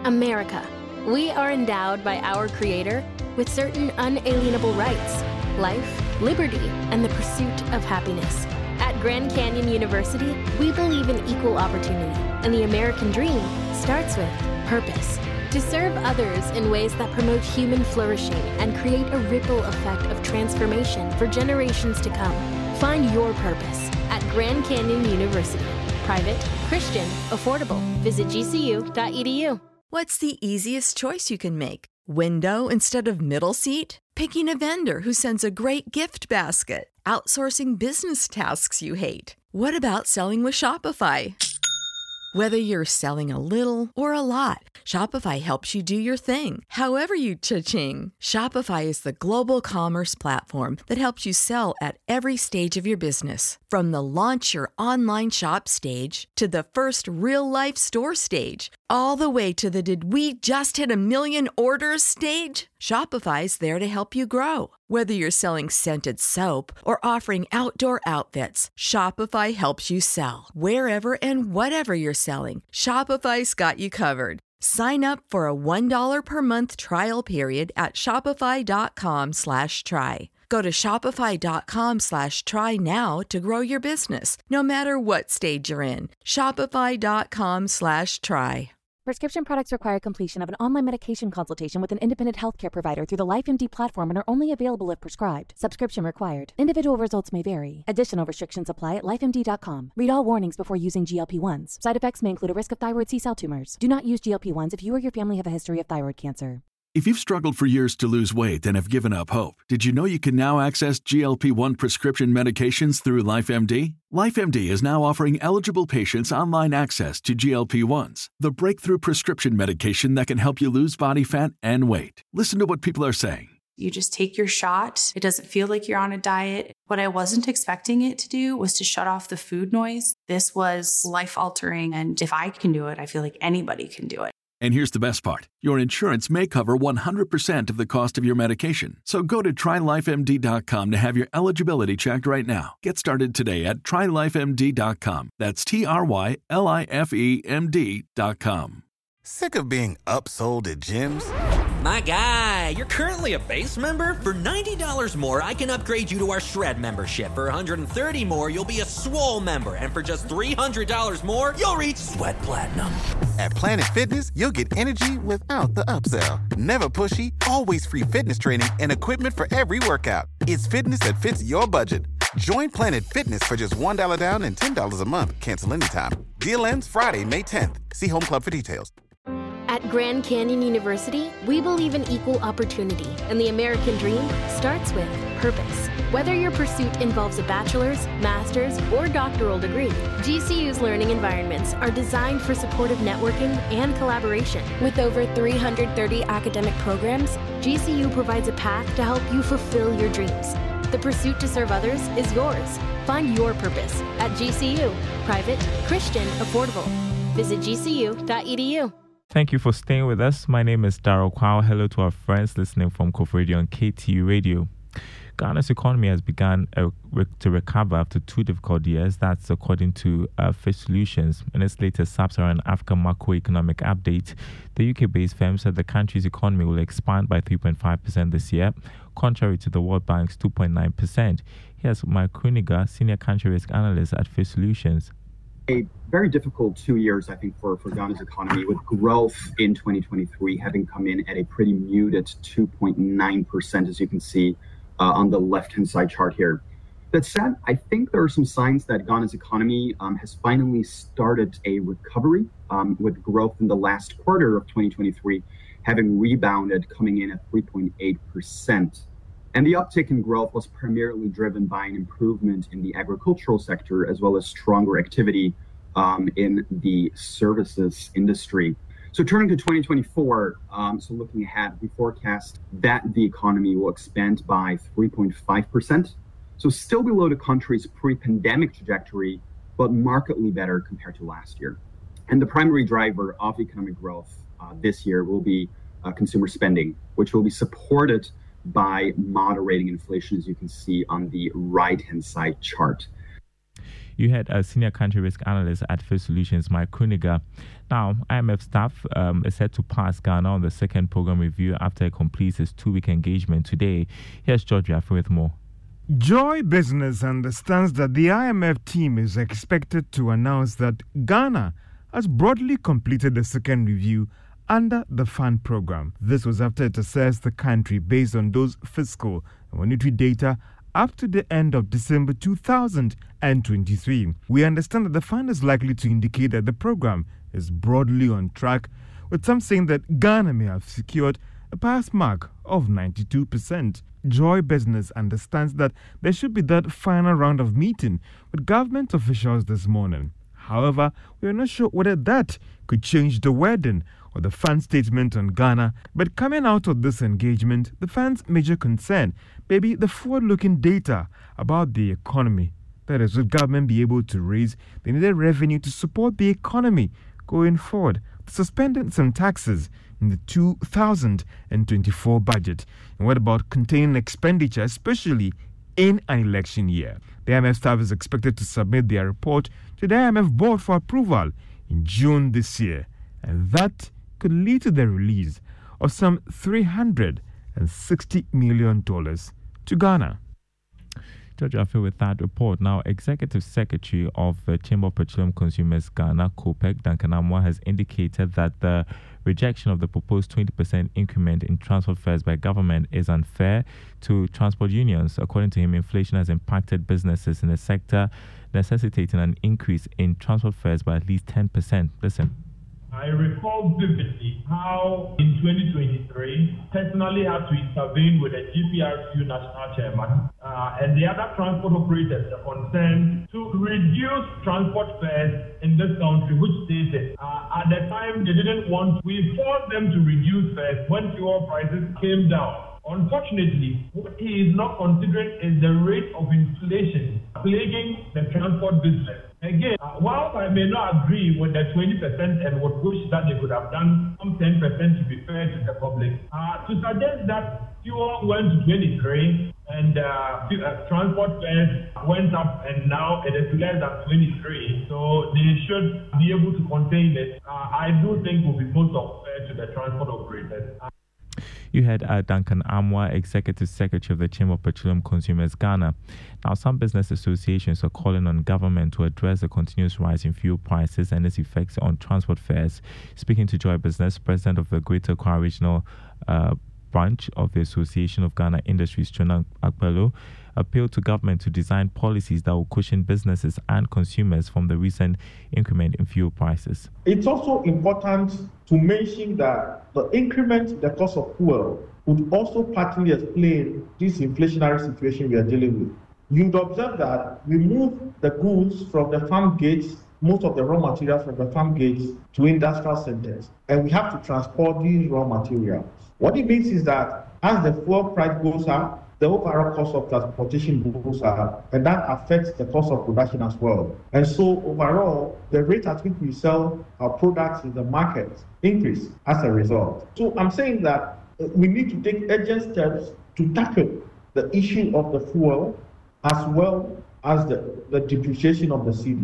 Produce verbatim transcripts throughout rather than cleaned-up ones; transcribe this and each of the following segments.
America. We are endowed by our Creator with certain unalienable rights: life, liberty, and the pursuit of happiness. At Grand Canyon University, we believe in equal opportunity, and the American dream starts with purpose. To serve others in ways that promote human flourishing and create a ripple effect of transformation for generations to come. Find your purpose at Grand Canyon University. Private, Christian, affordable. Visit G C U dot E D U. What's the easiest choice you can make? Window instead of middle seat? Picking a vendor who sends a great gift basket? Outsourcing business tasks you hate? What about selling with Shopify? Whether you're selling a little or a lot, Shopify helps you do your thing, however you cha-ching. Shopify is the global commerce platform that helps you sell at every stage of your business. From the launch your online shop stage to the first real-life store stage, all the way to the did we just hit a million orders stage. Shopify's there to help you grow. Whether you're selling scented soap or offering outdoor outfits, Shopify helps you sell. Wherever and whatever you're selling, Shopify's got you covered. Sign up for a one dollar per month trial period at shopify.com slash try. Go to shopify.com slash try now to grow your business, no matter what stage you're in. Shopify.com slash try. Prescription products require completion of an online medication consultation with an independent healthcare provider through the LifeMD platform and are only available if prescribed. Subscription required. Individual results may vary. Additional restrictions apply at life M D dot com. Read all warnings before using G L P one s. Side effects may include a risk of thyroid C-cell tumors. Do not use G L P one s if you or your family have a history of thyroid cancer. If you've struggled for years to lose weight and have given up hope, did you know you can now access G L P one prescription medications through LifeMD? LifeMD is now offering eligible patients online access to G L P ones, the breakthrough prescription medication that can help you lose body fat and weight. Listen to what people are saying. You just take your shot. It doesn't feel like you're on a diet. What I wasn't expecting it to do was to shut off the food noise. This was life-altering, and if I can do it, I feel like anybody can do it. And here's the best part. Your insurance may cover one hundred percent of the cost of your medication. So go to try life M D dot com to have your eligibility checked right now. Get started today at try life M D dot com. That's T R Y L I F E M D dot com. Sick of being upsold at gyms? My guy, you're currently a base member? For ninety dollars more, I can upgrade you to our Shred membership. For one hundred thirty dollars more, you'll be a Swole member. And for just three hundred dollars more, you'll reach Sweat Platinum. At Planet Fitness, you'll get energy without the upsell. Never pushy, always free fitness training and equipment for every workout. It's fitness that fits your budget. Join Planet Fitness for just one dollar down and ten dollars a month. Cancel anytime. Deal ends Friday, May tenth. See Home Club for details. At Grand Canyon University, we believe in equal opportunity, and the American dream starts with purpose. Whether your pursuit involves a bachelor's, master's, or doctoral degree, G C U's learning environments are designed for supportive networking and collaboration. With over three hundred thirty academic programs, G C U provides a path to help you fulfill your dreams. The pursuit to serve others is yours. Find your purpose at G C U. Private, Christian, affordable. Visit G C U dot E D U. Thank you for staying with us. My name is Daryl Kwao. Hello to our friends listening from Kof Radio and K T U Radio. Ghana's economy has begun uh, re- to recover after two difficult years. That's according to uh, Fitch Solutions. In its latest Sub-Saharan Africa macroeconomic update, the U K-based firm said the country's economy will expand by three point five percent this year, contrary to the World Bank's two point nine percent. Here's Mike Kruniger, Senior Country Risk Analyst at Fitch Solutions. A very difficult two years, I think, for, for Ghana's economy, with growth in twenty twenty-three having come in at a pretty muted two point nine percent, as you can see uh, on the left-hand side chart here. That said, I think there are some signs that Ghana's economy um, has finally started a recovery, um, with growth in the last quarter of twenty twenty-three having rebounded, coming in at three point eight percent. And the uptick in growth was primarily driven by an improvement in the agricultural sector, as well as stronger activity um, in the services industry. So turning to twenty twenty-four, um, so looking ahead, we forecast that the economy will expand by three point five percent. So still below the country's pre-pandemic trajectory, but markedly better compared to last year. And the primary driver of economic growth uh, this year will be uh, consumer spending, which will be supported by moderating inflation, as you can see on the right-hand side chart. You had a senior country risk analyst at First Solutions, Mike Kruniger. Now, I M F staff um, is set to pass Ghana on the second program review after it completes its two-week engagement today. Here's George Yaffe with more. Joy Business understands that the I M F team is expected to announce that Ghana has broadly completed the second review under the fund program. This was after it assessed the country based on those fiscal and monetary data up to the end of December two thousand twenty-three. We understand that the fund is likely to indicate that the program is broadly on track, with some saying that Ghana may have secured a pass mark of ninety-two percent. Joy Business understands that there should be that final round of meeting with government officials this morning. However, we are not sure whether that could change the wording or the fund's statement on Ghana. But coming out of this engagement, the fund's major concern may be the forward-looking data about the economy. That is, will government be able to raise the needed revenue to support the economy going forward, suspending some taxes in the two thousand twenty-four budget? And what about containing expenditure, especially in an election year? The I M F staff is expected to submit their report to the I M F board for approval in June this year, and that could lead to the release of some three hundred sixty million dollars to Ghana. George Yaffe with that report. Now, Executive Secretary of the Chamber of Petroleum Consumers Ghana, COPEC, Duncan Amwa, has indicated that the rejection of the proposed twenty percent increment in transport fares by government is unfair to transport unions. According to him, inflation has impacted businesses in the sector, necessitating an increase in transport fares by at least ten percent. Listen. I recall vividly how in twenty twenty-three, personally had to intervene with the G P R C U national chairman uh, and the other transport operators concerned to reduce transport fares in this country, which stated uh, at the time they didn't want, we forced them to reduce fares when fuel prices came down. Unfortunately, what he is not considering is the rate of inflation plaguing the transport business. Again, uh, while I may not agree with the twenty percent and would wish that they could have done some ten percent to be fair to the public, uh, to suggest that fuel went to twenty-three and uh, uh, transport fares went up and now it is less than twenty-three, so they should be able to contain it, uh, I do think will be most unfair to the transport operators. Uh, You had uh, Duncan Amwa, Executive Secretary of the Chamber of Petroleum Consumers Ghana. Now, some business associations are calling on government to address the continuous rise in fuel prices and its effects on transport fares. Speaking to Joy Business, President of the Greater Accra Regional uh, Branch of the Association of Ghana Industries, Chona Akpelo, appealed to government to design policies that will cushion businesses and consumers from the recent increment in fuel prices. It's also important to mention that the increment in the cost of fuel would also partly explain this inflationary situation we are dealing with. You'd observe that we move the goods from the farm gates, most of the raw materials from the farm gates to industrial centers, and we have to transport these raw materials. What it means is that as the fuel price goes up, the overall cost of transportation goes up, and that affects the cost of production as well. And so overall, the rate at which we sell our products in the market increase as a result. So I'm saying that we need to take urgent steps to tackle the issue of the fuel as well as the, the depreciation of the cedi.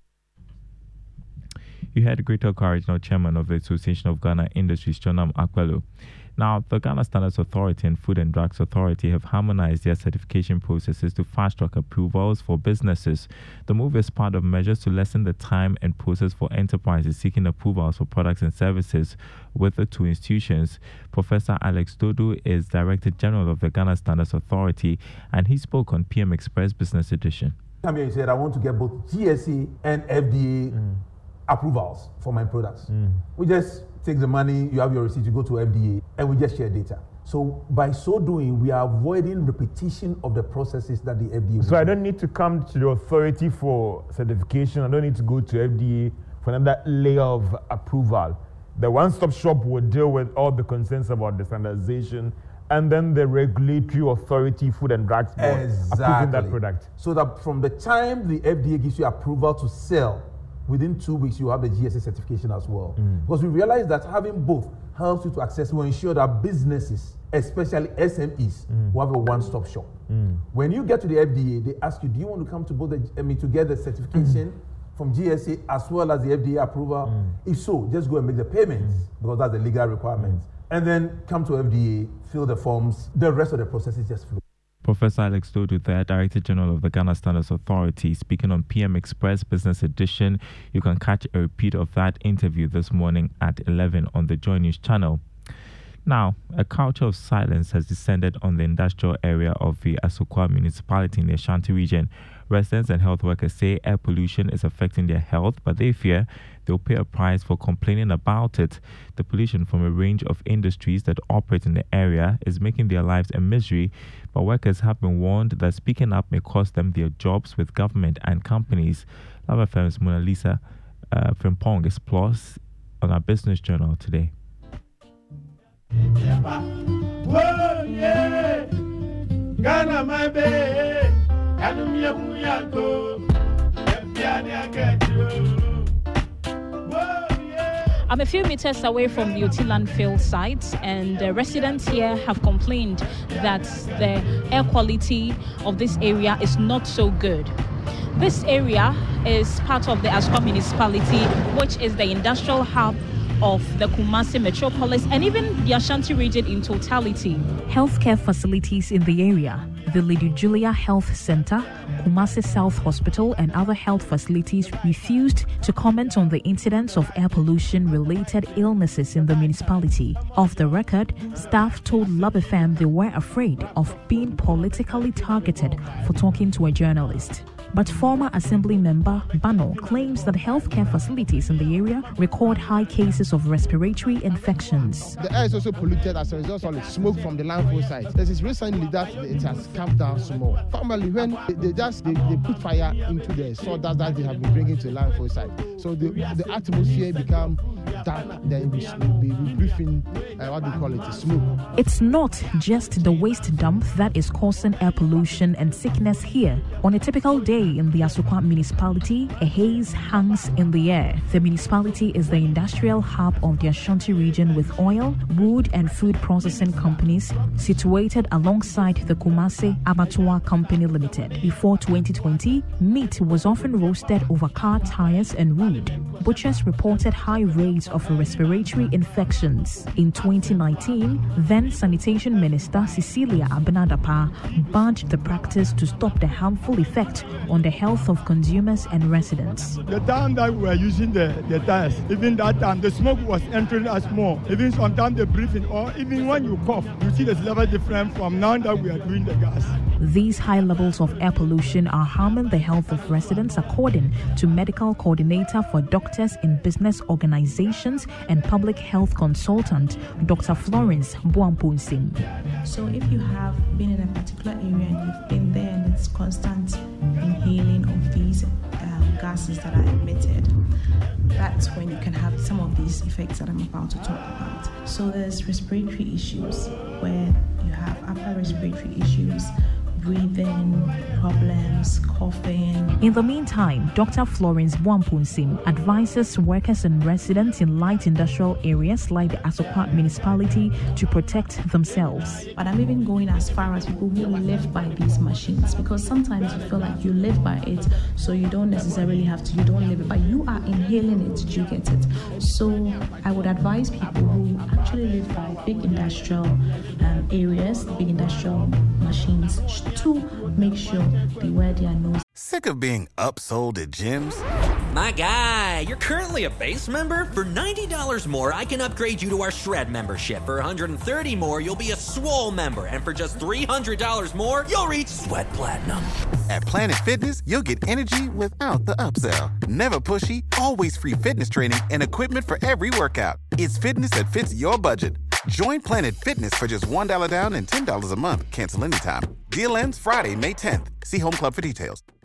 You had Greater Accra Regional Chairman of the Association of Ghana Industries, Chona Akpelo. Now, the Ghana Standards Authority and Food and Drugs Authority have harmonized their certification processes to fast-track approvals for businesses. The move is part of measures to lessen the time and process for enterprises seeking approvals for products and services with the two institutions. Professor Alex Dodo is Director General of the Ghana Standards Authority, and he spoke on P M Express Business Edition. Come here, he said, I want to get both G S A and F D A mm. approvals for my products. Mm. We just take the money, you have your receipt, you go to F D A, and we just share data. So by so doing, we are avoiding repetition of the processes that the F D A. So I don't need to come to the authority for certification. I don't need to go to F D A for another layer of approval. The one-stop shop will deal with all the concerns about the standardization and then the regulatory authority, Food and Drugs Board, exactly. approving that product. So that from the time the F D A gives you approval to sell, within two weeks, you have the G S A certification as well. Mm. Because we realize that having both helps you to access, will ensure that businesses, especially S M Es, mm. will have a one-stop shop. Mm. When you get to the F D A, they ask you, do you want to come to both the, I mean, to get the certification mm. from G S A as well as the F D A approval? Mm. If so, just go and make the payments mm. because that's the legal requirement. Mm. And then come to F D A, fill the forms. The rest of the process is just flow. Professor Alex Dodu there, Director General of the Ghana Standards Authority, speaking on P M Express Business Edition. You can catch a repeat of that interview this morning at eleven on the Joy News channel. Now, a culture of silence has descended on the industrial area of the Asokwa municipality in the Ashanti region. Residents and health workers say air pollution is affecting their health, but they fear they'll pay a price for complaining about it. The pollution from a range of industries that operate in the area is making their lives a misery, but workers have been warned that speaking up may cost them their jobs with government and companies. Love F M's Mona Lisa uh, Frimpong explores on our Business Journal today. Ghana, my baby. I'm a few meters away from the Oti landfill site, and the residents here have complained that the air quality of this area is not so good. This area is part of the Asokwa municipality, which is the industrial hub of the Kumasi metropolis and even the Ashanti region in totality. Healthcare facilities in the area, the Lady Julia Health Center, Kumasi South Hospital, and other health facilities refused to comment on the incidents of air pollution-related illnesses in the municipality. Off the record, staff told Love F M they were afraid of being politically targeted for talking to a journalist. But former Assembly member Bano claims that healthcare facilities in the area record high cases of respiratory infections. The air is also polluted as a result of the smoke from the landfill site. This is recently that it has calmed down small. Formerly, when they, they just they, they put fire into the sawdust that they have been bringing to the landfill site, so the, the atmosphere become dark. Then we will be breathing uh, what do you call it, smoke. It's not just the waste dump that is causing air pollution and sickness here. On a typical day in the Asokwa municipality, a haze hangs in the air. The municipality is the industrial hub of the Ashanti region with oil, wood and food processing companies situated alongside the Kumasi Abattoir Company Limited. Before twenty twenty, meat was often roasted over car tires and wood. Butchers reported high rates of respiratory infections. In twenty nineteen, then Sanitation Minister Cecilia Abenadapa barred the practice to stop the harmful effect on the health of consumers and residents. The time that we were using the, the tires, even that time, the smoke was entering us more. Even sometimes the breathing, or even when you cough, you see the level different from now that we are doing the gas. These high levels of air pollution are harming the health of residents, according to medical coordinator for doctors in business organizations and public health consultant, Doctor Florence Buampunsim. So if you have been in a particular area and you've been there and it's constant inhaling of these um, gases that are emitted, that's when you can have some of these effects that I'm about to talk about. So there's respiratory issues where you have upper respiratory issues, breathing problems, coughing. In the meantime, Doctor Florence Buampunsim advises workers and residents in light industrial areas like the Asokwa municipality to protect themselves. But I'm even going as far as people who live by these machines, because sometimes you feel like you live by it, so you don't necessarily have to, you don't live it, but you are inhaling it, you get it. So I would advise people who actually live by big industrial um, areas, big industrial machines, to make sure they wear their nose. Sick of being upsold at gyms? My guy, you're currently a base member? For ninety dollars more, I can upgrade you to our Shred membership. For one hundred thirty dollars more, you'll be a Swole member. And for just three hundred dollars more, you'll reach Sweat Platinum. At Planet Fitness, you'll get energy without the upsell. Never pushy, always free fitness training and equipment for every workout. It's fitness that fits your budget. Join Planet Fitness for just one dollar down and ten dollars a month. Cancel anytime. Deal ends Friday, May tenth. See Home Club for details.